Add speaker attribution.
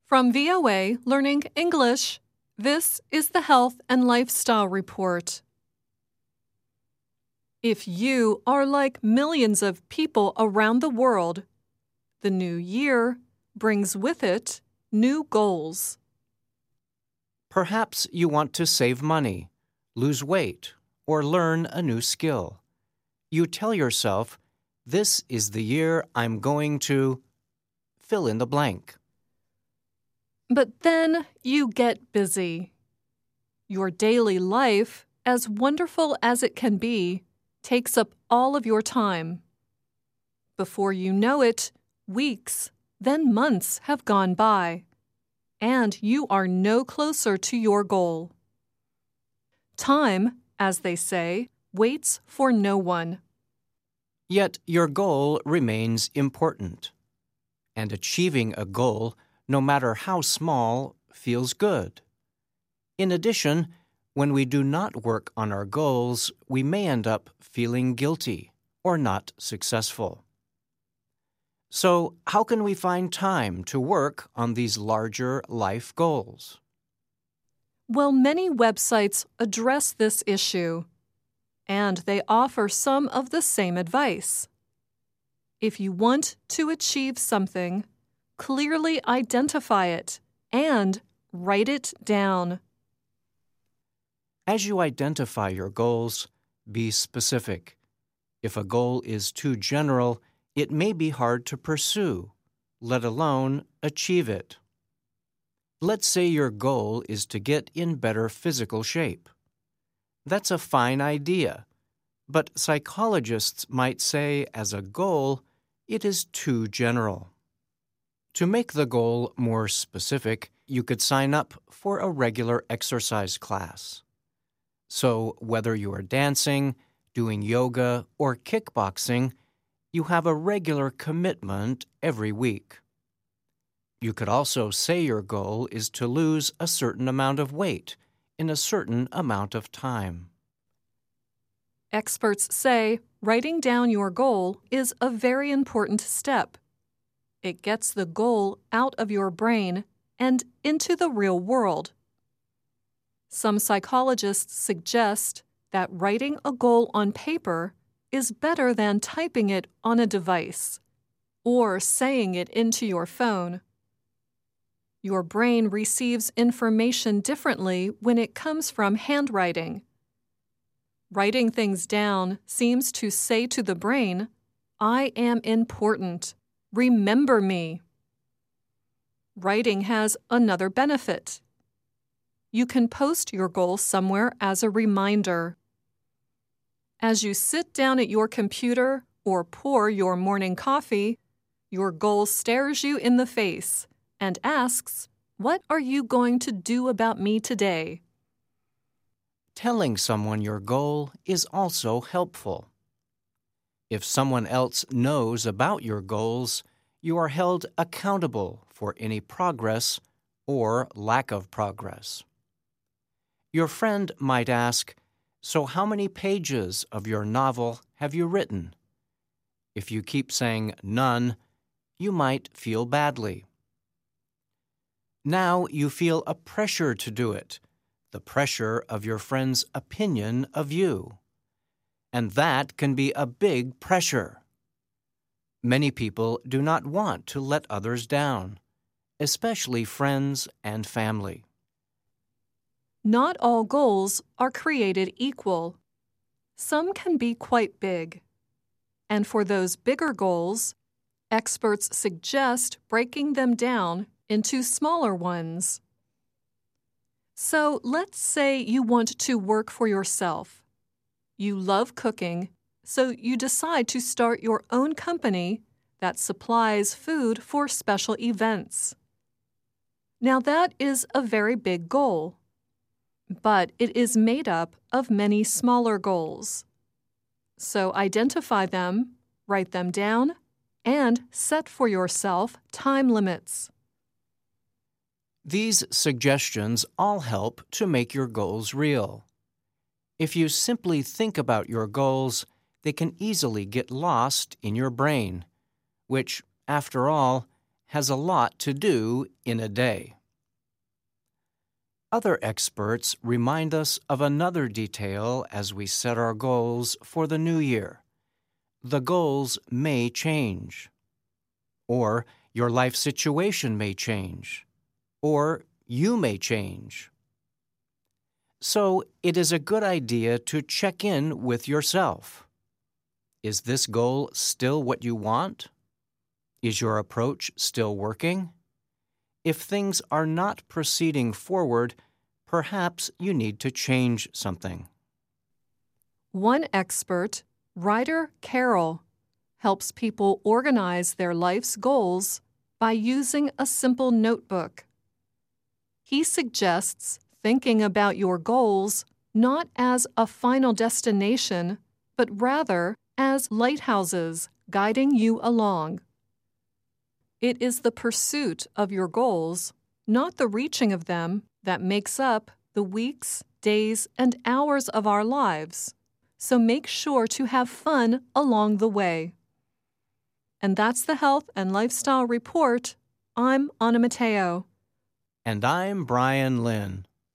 Speaker 1: From VOA Learning English, this is the Health and Lifestyle Report. If you are like millions of people around the world, the new year brings with it new goals.
Speaker 2: Perhaps you want to save money, lose weight, or learn a new skill. You tell yourself, this is the year I'm going to fill in the blank.
Speaker 1: But then you get busy. Your daily life, as wonderful as it can be, takes up all of your time. Before you know it, weeks, then months have gone by, and you are no closer to your goal. Time, as they say, waits for no one.
Speaker 2: Yet your goal remains important. And achieving a goal, no matter how small, feels good. In addition, when we do not work on our goals, we may end up feeling guilty or not successful. So, how can we find time to work on these larger life goals?
Speaker 1: Well, many websites address this issue, and they offer some of the same advice. If you want to achieve something, clearly identify it and write it down.
Speaker 2: As you identify your goals, be specific. If a goal is too general, it may be hard to pursue, let alone achieve it. Let's say your goal is to get in better physical shape. That's a fine idea, but psychologists might say as a goal, it is too general. To make the goal more specific, you could sign up for a regular exercise class. So whether you are dancing, doing yoga, or kickboxing, you have a regular commitment every week. You could also say your goal is to lose a certain amount of weight in a certain amount of time.
Speaker 1: Experts say writing down your goal is a very important step. It gets the goal out of your brain and into the real world. Some psychologists suggest that writing a goal on paper is better than typing it on a device or saying it into your phone. Your brain receives information differently when it comes from handwriting. Writing things down seems to say to the brain, I am important. Remember me. Writing has another benefit. You can post your goal somewhere as a reminder. As you sit down at your computer or pour your morning coffee, your goal stares you in the face and asks, what are you going to do about me today?
Speaker 2: Telling someone your goal is also helpful. If someone else knows about your goals, you are held accountable for any progress or lack of progress. Your friend might ask, so how many pages of your novel have you written? If you keep saying none, you might feel badly. Now you feel a pressure to do it, the pressure of your friend's opinion of you. And that can be a big pressure. Many people do not want to let others down, especially friends and family.
Speaker 1: Not all goals are created equal. Some can be quite big. And for those bigger goals, experts suggest breaking them down into smaller ones. So let's say you want to work for yourself. You love cooking, so you decide to start your own company that supplies food for special events. Now that is a very big goal, but it is made up of many smaller goals. So identify them, write them down, and set for yourself time limits.
Speaker 2: These suggestions all help to make your goals real. If you simply think about your goals, they can easily get lost in your brain, which, after all, has a lot to do in a day. Other experts remind us of another detail as we set our goals for the new year. The goals may change. Or your life situation may change. Or you may change. So it is a good idea to check in with yourself. Is this goal still what you want? Is your approach still working? If things are not proceeding forward, perhaps you need to change something.
Speaker 1: One expert, Ryder Carroll, helps people organize their life's goals by using a simple notebook. He suggests thinking about your goals not as a final destination, but rather as lighthouses guiding you along. It is the pursuit of your goals, not the reaching of them, that makes up the weeks, days, and hours of our lives. So make sure to have fun along the way. And that's the Health and Lifestyle Report. I'm Anna Matteo.
Speaker 2: And I'm Brian Lynn.